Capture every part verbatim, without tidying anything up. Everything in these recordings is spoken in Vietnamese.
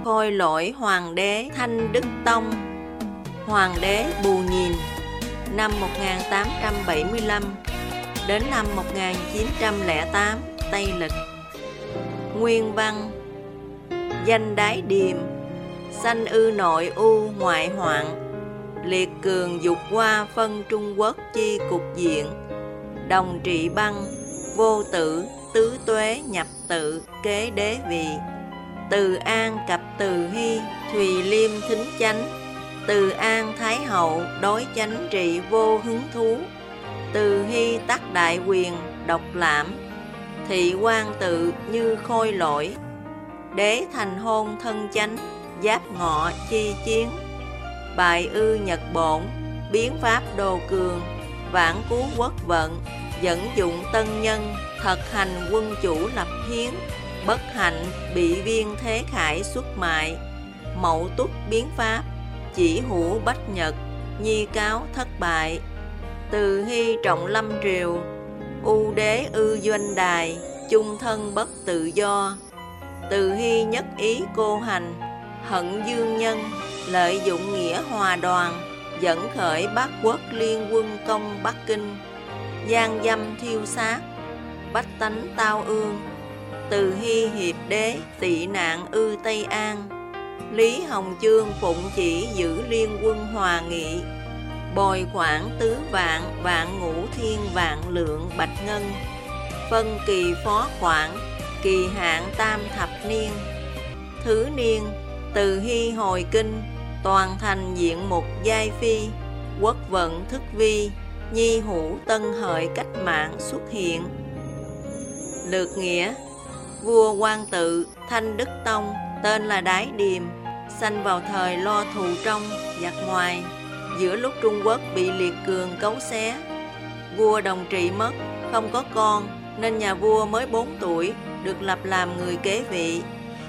khôi lỗi hoàng đế Thanh Đức Tông, hoàng đế Bù Nhìn, năm một nghìn tám trăm bảy mươi lăm đến năm một nghìn chín trăm lẻ tám Tây Lịch. Nguyên văn: danh đái điềm, sanh ư nội u ngoại hoạn, liệt cường dục qua phân Trung Quốc chi cục diện, đồng trị băng, vô tử, tứ tuế nhập tự, kế đế vị. Từ An cập Từ Hy, Thùy Liêm thính chánh, Từ An Thái Hậu đối chánh trị vô hứng thú. Từ Hy tắc đại quyền, độc lãm, thị quan tự như khôi lỗi. Đế thành hôn thân chánh, giáp ngọ chi chiến. Bài ư nhật bổn, biến pháp đồ cường, vãn cứu quốc vận, dẫn dụng tân nhân, thật hành quân chủ lập hiến. Bất hạnh bị viên thế khải xuất mại, mậu tuất biến pháp, chỉ hữu bách nhật, nhi cáo thất bại. Từ Hy trọng lâm triều, u đế ư doanh đài, chung thân bất tự do. Từ Hy nhất ý cô hành, hận dương nhân, lợi dụng nghĩa hòa đoàn, dẫn khởi bát quốc liên quân công Bắc Kinh. Gian dâm thiêu sát, bách tánh tao ương. Từ Hy hiệp đế, tị nạn ư Tây An. Lý Hồng Chương phụng chỉ giữ liên quân hòa nghị, bồi khoản tứ vạn, vạn ngũ thiên vạn lượng bạch ngân. Phân kỳ phó khoản, kỳ hạn tam thập niên. Thứ niên, Từ Hy hồi kinh, toàn thành diện mục giai phi. Quốc vận thức vi, nhi hữu tân hợi cách mạng xuất hiện. Lược nghĩa: vua Quang Tự Thanh Đức Tông, tên là Đái Điềm, sanh vào thời lo thù trong, giặc ngoài, giữa lúc Trung Quốc bị liệt cường cấu xé. Vua đồng trị mất, không có con, nên nhà vua mới bốn tuổi được lập làm người kế vị.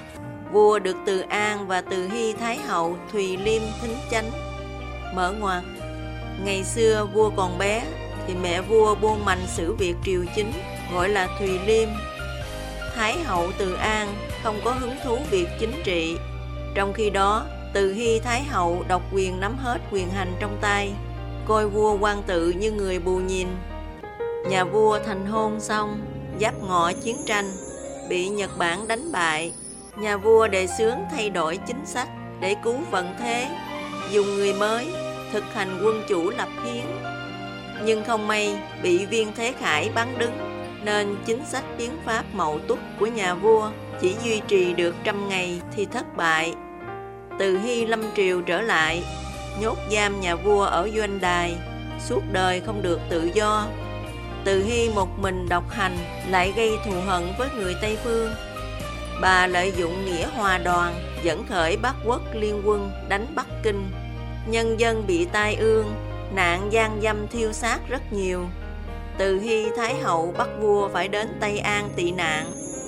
Vua được Từ An và Từ Hy Thái Hậu Thùy Liêm thính chánh. Mở ngoặc: ngày xưa vua còn bé thì mẹ vua buôn mạnh xử việc triều chính, gọi là Thùy Liêm. Thái Hậu Từ An không có hứng thú việc chính trị. Trong khi đó, Từ Hy Thái Hậu độc quyền nắm hết quyền hành trong tay, coi vua Quang Tự như người Bù Nhìn. Nhà vua thành hôn xong, giáp ngọ chiến tranh, bị Nhật Bản đánh bại. Nhà vua đề xướng thay đổi chính sách để cứu vận thế, dùng người mới, thực hành quân chủ lập hiến. Nhưng không may bị viên thế khải bắn đứng, nên chính sách biến pháp mậu tuất của nhà vua chỉ duy trì được trăm ngày thì thất bại. Từ Hy lâm triều trở lại, nhốt giam nhà vua ở doanh đài, suốt đời không được tự do. Từ Hy một mình độc hành, lại gây thù hận với người Tây Phương. Bà lợi dụng nghĩa hòa đoàn, dẫn khởi bát quốc liên quân đánh Bắc Kinh. Nhân dân bị tai ương, nạn gian dâm thiêu sát rất nhiều. Từ Hy Thái Hậu bắt vua phải đến Tây An tị nạn.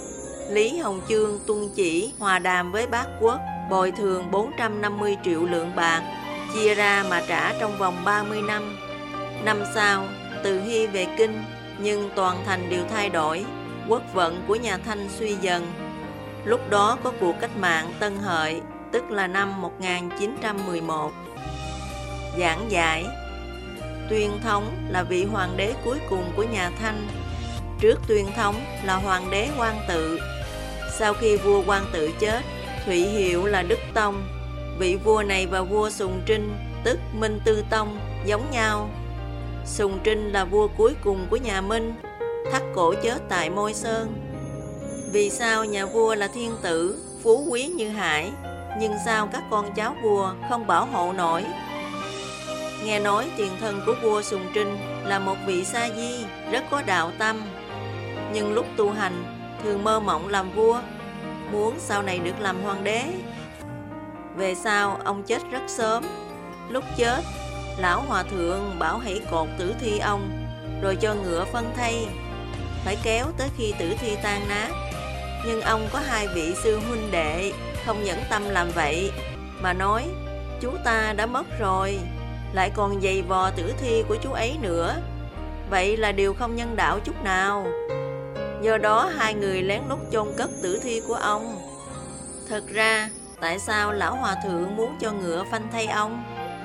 Lý Hồng Chương tuân chỉ hòa đàm với bát quốc, bồi thường bốn trăm năm mươi triệu lượng bạc, chia ra mà trả trong vòng ba mươi năm. Năm sau, Từ Hy về kinh, nhưng toàn thành đều thay đổi, quốc vận của nhà Thanh suy dần. Lúc đó có cuộc cách mạng Tân Hợi, tức là năm một nghìn chín trăm mười một. Giảng giải: Tuyên Thống là vị hoàng đế cuối cùng của nhà Thanh. Trước Tuyên Thống là hoàng đế Quang Tự. Sau khi vua Quang Tự chết, Thụy hiệu là Đức Tông. Vị vua này và vua Sùng Trinh, tức Minh Tư Tông, giống nhau. Sùng Trinh là vua cuối cùng của nhà Minh, thắt cổ chết tại Môi Sơn. Vì sao nhà vua là thiên tử, phú quý như hải, nhưng sao các con cháu vua không bảo hộ nổi? Nghe nói tiền thân của vua Sùng Trinh là một vị sa di, rất có đạo tâm, nhưng lúc tu hành thường mơ mộng làm vua, muốn sau này được làm hoàng đế. Về sau ông chết rất sớm. Lúc chết, lão hòa thượng bảo hãy cột tử thi ông, rồi cho ngựa phân thây, phải kéo tới khi tử thi tan nát. Nhưng ông có hai vị sư huynh đệ không nhẫn tâm làm vậy, mà nói: chú ta đã mất rồi, lại còn giày vò tử thi của chú ấy nữa, vậy là điều không nhân đạo chút nào. Do đó hai người lén lút chôn cất tử thi của ông. Thật ra Tại sao lão hòa thượng muốn cho ngựa phanh thay ông?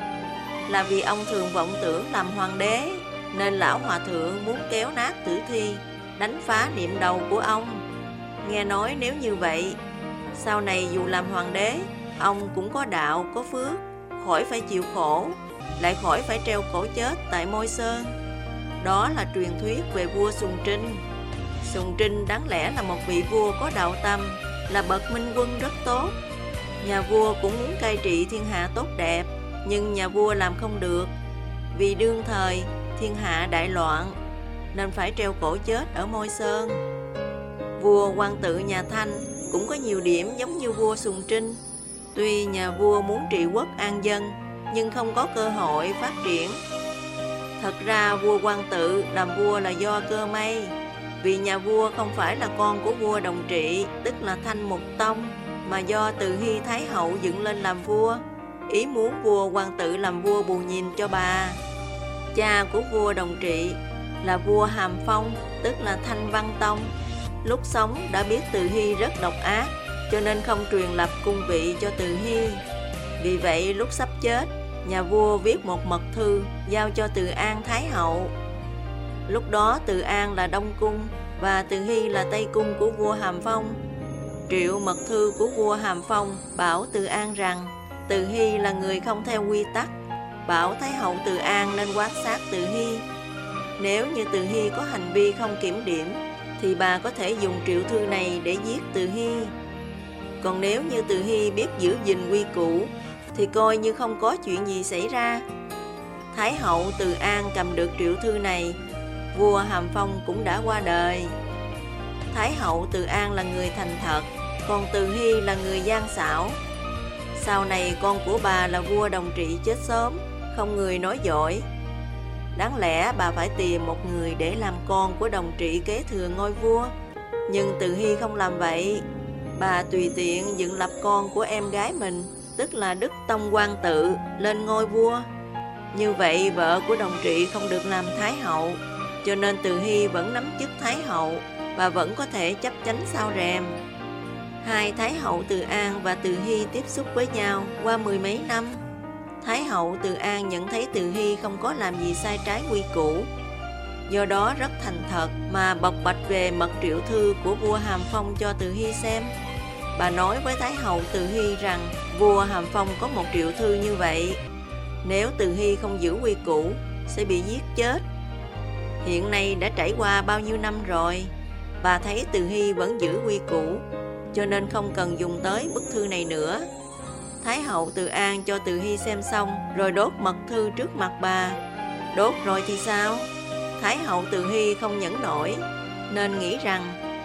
Là vì ông thường vọng tưởng làm hoàng đế, nên lão hòa thượng muốn kéo nát tử thi, đánh phá niệm đầu của ông. Nghe nói nếu như vậy, sau này dù làm hoàng đế, ông cũng có đạo, có phước, khỏi phải chịu khổ, lại khỏi phải treo cổ chết tại Môi Sơn. Đó là truyền thuyết về vua Sùng Trinh. Sùng Trinh đáng lẽ là một vị vua có đạo tâm, là bậc minh quân rất tốt. Nhà vua cũng muốn cai trị thiên hạ tốt đẹp, nhưng nhà vua làm không được. Vì đương thời thiên hạ đại loạn, nên phải treo cổ chết ở Môi Sơn. Vua Quang Tự nhà Thanh cũng có nhiều điểm giống như vua Sùng Trinh. Tuy nhà vua muốn trị quốc an dân, nhưng không có cơ hội phát triển. Thật ra vua Quang Tự làm vua là do cơ may. Vì nhà vua không phải là con của vua Đồng Trị, tức là Thanh Mục Tông, mà do Từ Hy Thái Hậu dựng lên làm vua. Ý muốn vua Quang Tự làm vua bù nhìn cho bà. Cha của vua Đồng Trị là vua Hàm Phong, tức là Thanh Văn Tông. Lúc sống đã biết Từ Hy rất độc ác, cho nên không truyền lập cung vị cho Từ Hy. Vì vậy lúc sắp chết, nhà vua viết một mật thư giao cho Từ An Thái Hậu. Lúc đó Từ An là Đông Cung và Từ Hy là Tây Cung của vua Hàm Phong. Triệu mật thư của vua Hàm Phong bảo Từ An rằng Từ Hy là người không theo quy tắc, bảo Thái Hậu Từ An nên quan sát Từ Hy. Nếu như Từ Hy có hành vi không kiểm điểm, thì bà có thể dùng triệu thư này để giết Từ Hy. Còn nếu như Từ Hy biết giữ gìn quy củ, thì coi như không có chuyện gì xảy ra. Thái Hậu Từ An cầm được triệu thư này, vua Hàm Phong cũng đã qua đời. Thái Hậu Từ An là người thành thật, còn Từ Hy là người gian xảo. Sau này con của bà là vua Đồng Trị chết sớm, không người nói giỏi. Đáng lẽ bà phải tìm một người để làm con của Đồng Trị kế thừa ngôi vua. Nhưng Từ Hy không làm vậy. Bà tùy tiện dựng lập con của em gái mình, tức là Đức Tông Quang Tự, lên ngôi vua. Như vậy vợ của Đồng Trị không được làm Thái Hậu, cho nên Từ Hy vẫn nắm chức Thái Hậu và vẫn có thể chấp chánh sao rèm. Hai Thái Hậu Từ An và Từ Hy tiếp xúc với nhau qua mười mấy năm. Thái Hậu Từ An nhận thấy Từ Hy không có làm gì sai trái quy củ, do đó rất thành thật mà bộc bạch về mật triệu thư của vua Hàm Phong cho Từ Hy xem. Bà nói với Thái Hậu Từ Hy rằng vua Hàm Phong có một triệu thư như vậy, nếu Từ Hy không giữ quy củ sẽ bị giết chết. Hiện nay đã trải qua bao nhiêu năm rồi, bà thấy Từ Hy vẫn giữ quy củ, cho nên không cần dùng tới bức thư này nữa. Thái Hậu Từ An cho Từ Hy xem xong rồi đốt mật thư trước mặt bà. Đốt rồi thì sao? Thái Hậu Từ Hy không nhẫn nổi, nên nghĩ rằng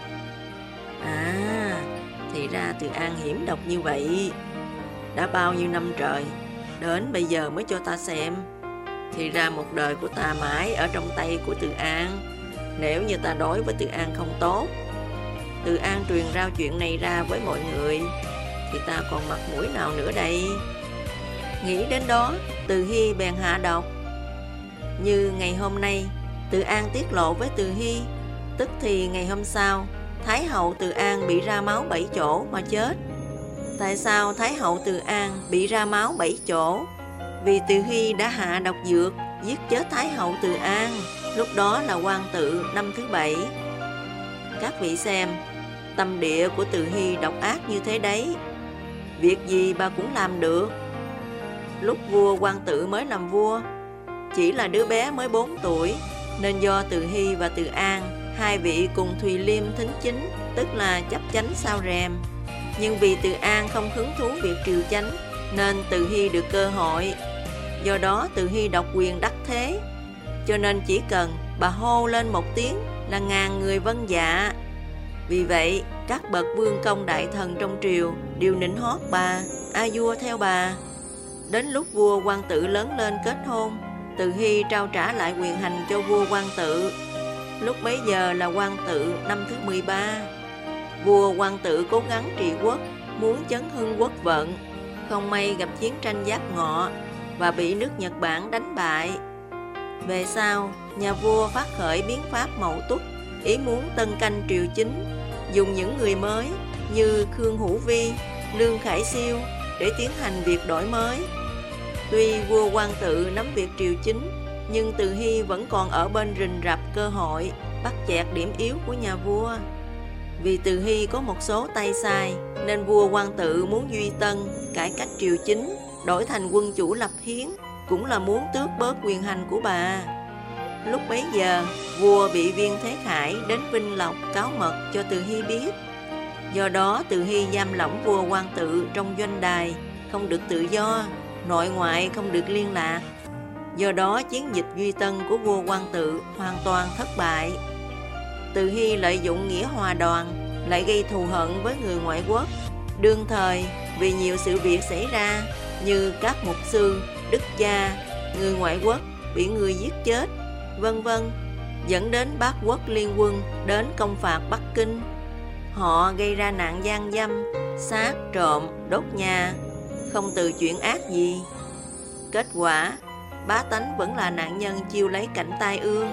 À, thì ra Từ An hiểm độc như vậy. Đã bao nhiêu năm trời, đến bây giờ mới cho ta xem. Thì ra một đời của ta mãi ở trong tay của Từ An. Nếu như ta đối với Từ An không tốt, Từ An truyền rao chuyện này ra với mọi người, thì ta còn mặt mũi nào nữa đây? Nghĩ đến đó, Từ Hy bèn hạ độc. Như ngày hôm nay, Từ An tiết lộ với Từ Hy, tức thì ngày hôm sau, Thái Hậu Từ An bị ra máu bảy chỗ mà chết. Tại sao Thái Hậu Từ An bị ra máu bảy chỗ? Vì Từ Hy đã hạ độc dược giết chết Thái Hậu Từ An. Lúc đó là Quang Tự năm thứ bảy. Các vị xem, tâm địa của Từ Hy độc ác như thế đấy. Việc gì bà cũng làm được. Lúc vua Quang Tự mới làm vua, chỉ là đứa bé mới bốn tuổi, nên do Từ Hy và Từ An, hai vị cùng Thùy Liêm thính chính, tức là chấp chánh sao rèm. Nhưng vì Từ An không hứng thú việc triều chánh, nên Từ Hy được cơ hội. Do đó Từ Hy độc quyền đắc thế, cho nên chỉ cần bà hô lên một tiếng là ngàn người vâng dạ. Vì vậy các bậc vương công đại thần trong triều đều nịnh hót bà, a vua theo bà. Đến lúc vua Quang Tự lớn lên kết hôn, Từ Hy trao trả lại quyền hành cho vua Quang Tự. Lúc bấy giờ là Quang Tự năm thứ mười ba. Vua Quang Tự cố gắng trị quốc, muốn chấn hưng quốc vận. Không may gặp chiến tranh Giáp Ngọ và bị nước Nhật Bản đánh bại. Về sau, nhà vua phát khởi biến pháp Mậu Tuất, ý muốn tân canh triều chính, dùng những người mới như Khương Hữu Vi, Lương Khải Siêu để tiến hành việc đổi mới. Tuy vua Quang Tự nắm việc triều chính, nhưng Từ Hy vẫn còn ở bên rình rập cơ hội bắt chẹt điểm yếu của nhà vua. Vì Từ Hy có một số tay sai, nên vua Quang Tự muốn Duy Tân cải cách triều chính, đổi thành quân chủ lập hiến, cũng là muốn tước bớt quyền hành của bà. Lúc bấy giờ, vua bị Viên Thế Khải đến Vinh Lộc cáo mật cho Từ Hy biết. Do đó Từ Hy giam lỏng vua Quang Tự trong doanh đài, không được tự do, nội ngoại không được liên lạc. Do đó chiến dịch Duy Tân của vua Quang Tự hoàn toàn thất bại. Từ Hy lợi dụng nghĩa hòa đoàn, lại gây thù hận với người ngoại quốc. Đương thời, vì nhiều sự việc xảy ra như các mục sư, đức cha, người ngoại quốc bị người giết chết, vân vân, dẫn đến Bát Quốc liên quân đến công phạt Bắc Kinh. Họ gây ra nạn gian dâm, sát, trộm, đốt nhà, không từ chuyện ác gì. Kết quả, bá tánh vẫn là nạn nhân chiêu lấy cảnh tai ương.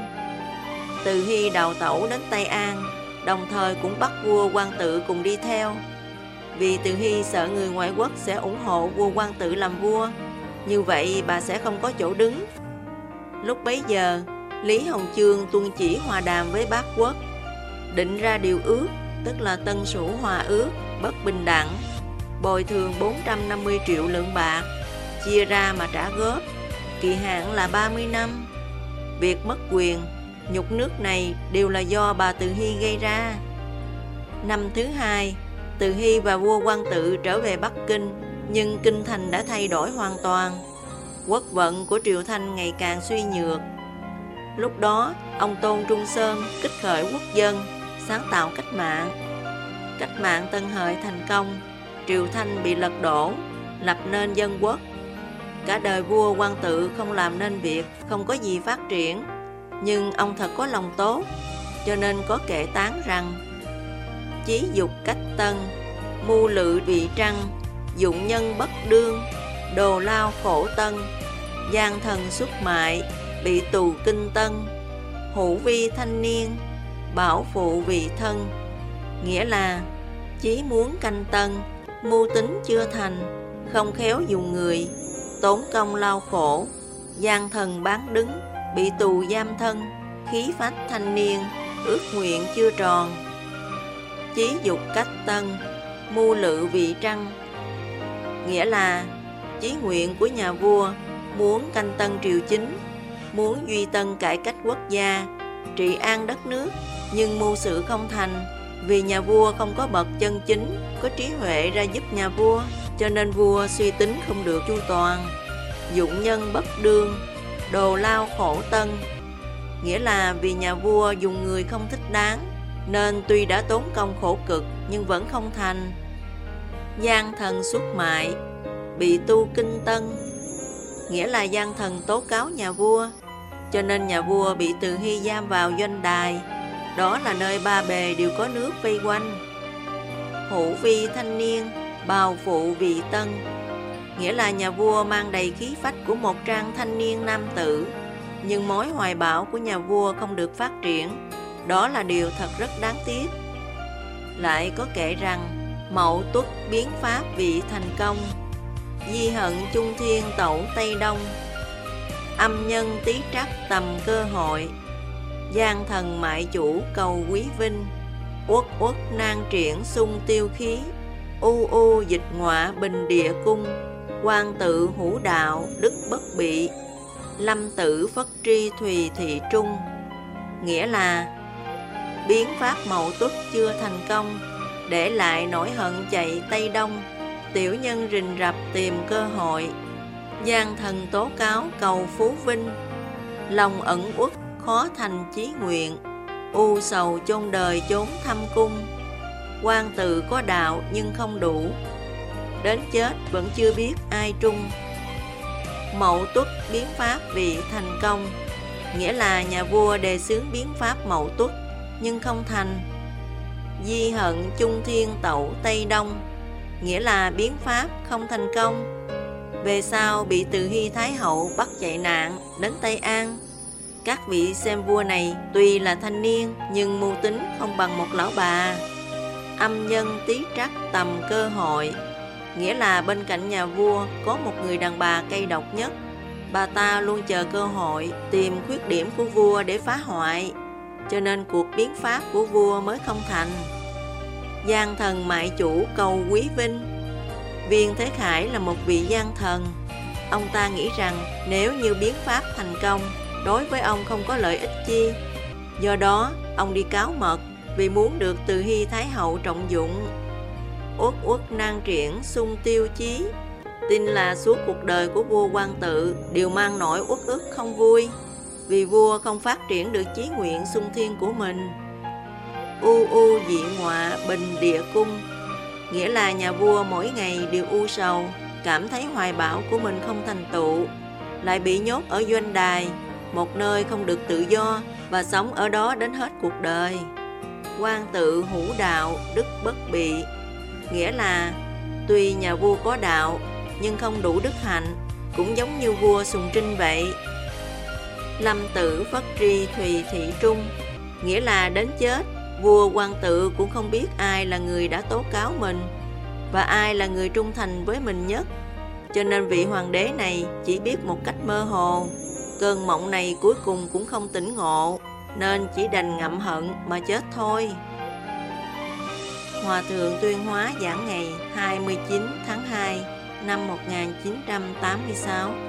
Từ Hy đào tẩu đến Tây An, đồng thời cũng bắt vua Quang Tự cùng đi theo. Vì Từ Hy sợ người ngoại quốc sẽ ủng hộ vua Quang Tự làm vua, như vậy bà sẽ không có chỗ đứng. Lúc bấy giờ, Lý Hồng Chương tuân chỉ hòa đàm với Bát Quốc, định ra điều ước, tức là Tân Sủ Hòa ước, bất bình đẳng, bồi thường bốn trăm năm mươi triệu lượng bạc, chia ra mà trả góp, kỳ hạn là ba mươi năm. Việc mất quyền, nhục nước này đều là do bà Từ Hy gây ra. Năm thứ hai, Từ Hy và vua Quang Tự trở về Bắc Kinh, nhưng kinh thành đã thay đổi hoàn toàn. Quốc vận của Triều Thanh ngày càng suy nhược. Lúc đó, ông Tôn Trung Sơn kích khởi quốc dân, sáng tạo cách mạng. Cách mạng Tân Hợi thành công, Triều Thanh bị lật đổ, lập nên dân quốc. Cả đời vua Quang Tự không làm nên việc, không có gì phát triển. Nhưng ông thật có lòng tốt, cho nên có kệ tán rằng: chí dục cách tân, mưu lự vị trăng, dụng nhân bất đương, đồ lao khổ tân, gian thần xuất mại, bị tù kinh tân, hữu vi thanh niên, bảo phụ vị thân. Nghĩa là chí muốn canh tân, mưu tính chưa thành, không khéo dùng người, tốn công lao khổ, gian thần bán đứng, bị tù giam thân, khí phách thanh niên, ước nguyện chưa tròn. Chí dục cách tân, mưu lự vị trăng. Nghĩa là chí nguyện của nhà vua muốn canh tân triều chính, muốn Duy Tân cải cách quốc gia, trị an đất nước, nhưng mưu sự không thành, vì nhà vua không có bậc chân chính, có trí huệ ra giúp nhà vua, cho nên vua suy tính không được chu toàn. Dụng nhân bất đương, đồ lao khổ tân. Nghĩa là vì nhà vua dùng người không thích đáng, nên tuy đã tốn công khổ cực nhưng vẫn không thành. Gian thần xuất mại, bị tu kinh tân. Nghĩa là gian thần tố cáo nhà vua, cho nên nhà vua bị Từ Hy giam vào doanh đài. Đó là nơi ba bề đều có nước vây quanh. Hữu vi thanh niên, bào phụ vị tân. Nghĩa là nhà vua mang đầy khí phách của một trang thanh niên nam tử, nhưng mối hoài bão của nhà vua không được phát triển. Đó là điều thật rất đáng tiếc. Lại có kể rằng Mậu Tuất biến pháp vị thành công, di hận trung thiên tẩu Tây Đông, âm nhân tí trắc tầm cơ hội, gian thần mại chủ cầu quý vinh, uất uất nan triển sung tiêu khí, u u dịch ngọa bình địa cung, Quang Tự hữu đạo đức bất bị, lâm tử phất tri thùy thị trung. Nghĩa là biến pháp Mậu Tuất chưa thành công, để lại nỗi hận chạy Tây Đông, tiểu nhân rình rập tìm cơ hội, gian thần tố cáo cầu phú vinh, lòng ẩn uất khó thành chí nguyện, u sầu chôn đời chốn thâm cung, Quang Tự có đạo nhưng không đủ, đến chết vẫn chưa biết ai trung. Mậu Tuất biến pháp vị thành công. Nghĩa là nhà vua đề xướng biến pháp Mậu Tuất nhưng không thành. Di hận trung thiên tẩu Tây Đông. Nghĩa là biến pháp không thành công. Về sau bị Từ Hy Thái Hậu bắt chạy nạn đến Tây An. Các vị xem vua này tuy là thanh niên nhưng mưu tính không bằng một lão bà. Âm nhân tí trắc tầm cơ hội, nghĩa là bên cạnh nhà vua có một người đàn bà cay độc nhất. Bà ta luôn chờ cơ hội tìm khuyết điểm của vua để phá hoại, cho nên cuộc biến pháp của vua mới không thành. Gian thần mại chủ cầu quý vinh. Viên Thế Khải là một vị gian thần. Ông ta nghĩ rằng nếu như biến pháp thành công, đối với ông không có lợi ích chi. Do đó, ông đi cáo mật vì muốn được Từ Hy Thái Hậu trọng dụng. Uất uất nan triển sung tiêu chí. Tin là suốt cuộc đời của vua Quang Tự đều mang nỗi uất ức không vui, vì vua không phát triển được chí nguyện sung thiên của mình. U u dị ngọa bình địa cung, nghĩa là nhà vua mỗi ngày đều u sầu, cảm thấy hoài bão của mình không thành tựu, lại bị nhốt ở doanh đài, một nơi không được tự do, và sống ở đó đến hết cuộc đời. Quang Tự hữu đạo đức bất bị, nghĩa là tuy nhà vua có đạo nhưng không đủ đức hạnh, cũng giống như vua Sùng Trinh vậy. Lâm Tử phất tri thùy thị trung, nghĩa là đến chết, vua Quang Tự cũng không biết ai là người đã tố cáo mình và ai là người trung thành với mình nhất, cho nên vị hoàng đế này chỉ biết một cách mơ hồ. Cơn mộng này cuối cùng cũng không tỉnh ngộ, nên chỉ đành ngậm hận mà chết thôi. Hòa thượng Tuyên Hóa giảng ngày hai mươi chín tháng hai năm một nghìn chín trăm tám mươi sáu.